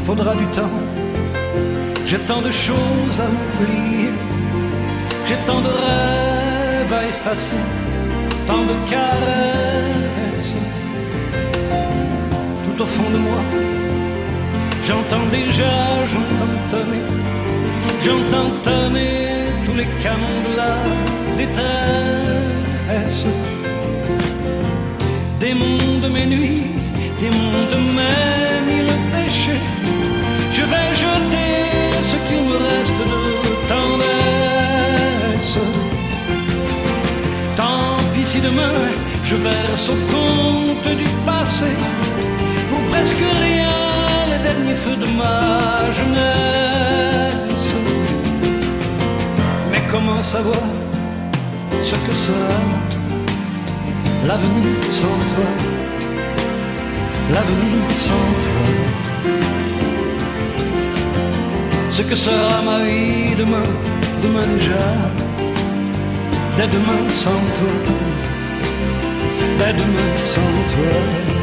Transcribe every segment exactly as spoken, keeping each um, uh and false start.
faudra du temps. J'ai tant de choses à oublier, j'ai tant de rêves à effacer, tant de caresses. Tout au fond de moi, j'entends déjà, j'entends tonner, j'entends tonner tous les canons de la détresse. Démons de mes nuits, démons de mes mille péchés, je vais jeter ce qu'il me reste de tendresse. Tant pis si demain je verse au compte du passé, pour presque rien, les derniers feux de ma jeunesse. Mais comment savoir ce que sera l'avenir sans toi, l'avenir sans toi? Ce que sera ma vie demain, demain déjà, dès demain sans toi, dès demain sans toi.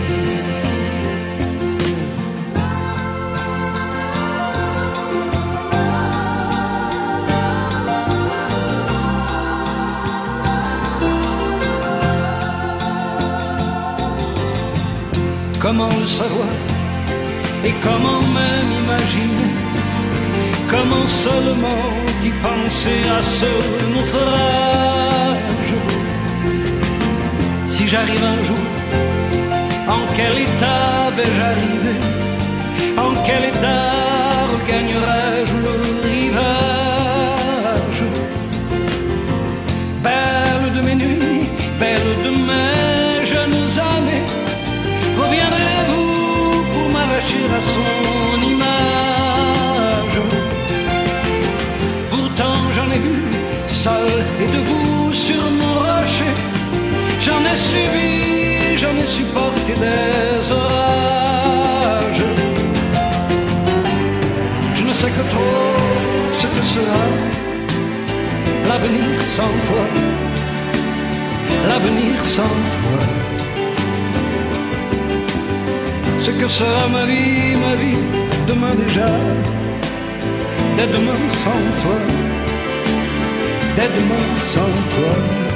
Comment le savoir et comment même imaginer, comment seulement y penser à ce naufrage? Si j'arrive un jour, en quel état vais-je arriver? En quel état regagnerai-je le rivage? Belle de mes nuits, belle de mes jeunes années, reviendrez-vous pour m'arracher à son image? Pourtant j'en ai vu, seul et debout sur mon rocher, j'en ai subi, j'en ai supporté des orages. Je ne sais que trop ce que sera l'avenir sans toi, l'avenir sans toi. Ce que sera ma vie, ma vie, demain déjà, dès demain sans toi, dès demain sans toi.